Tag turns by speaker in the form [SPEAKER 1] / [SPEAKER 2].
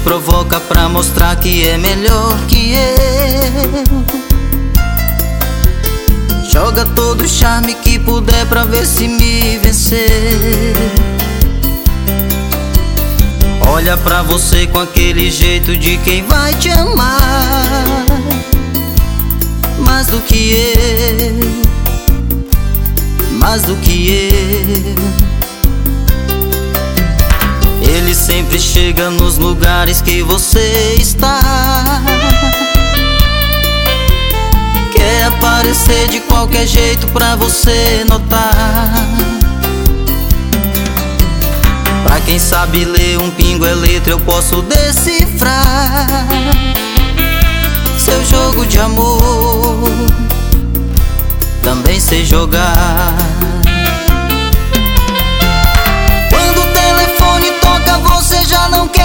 [SPEAKER 1] provoca pra mostrar que é melhor que eu. Joga todo o charme que puder pra ver se me vencer. Olha pra você com aquele jeito de quem vai te amar mais do que eu, mais do que eu. Ele sempre chega nos lugares que você está. Quer aparecer de qualquer jeito pra você notar. Pra quem sabe ler um pingo é letra, eu posso decifrar seu jogo de amor, também sei jogar. Quando o telefone toca, você já não quer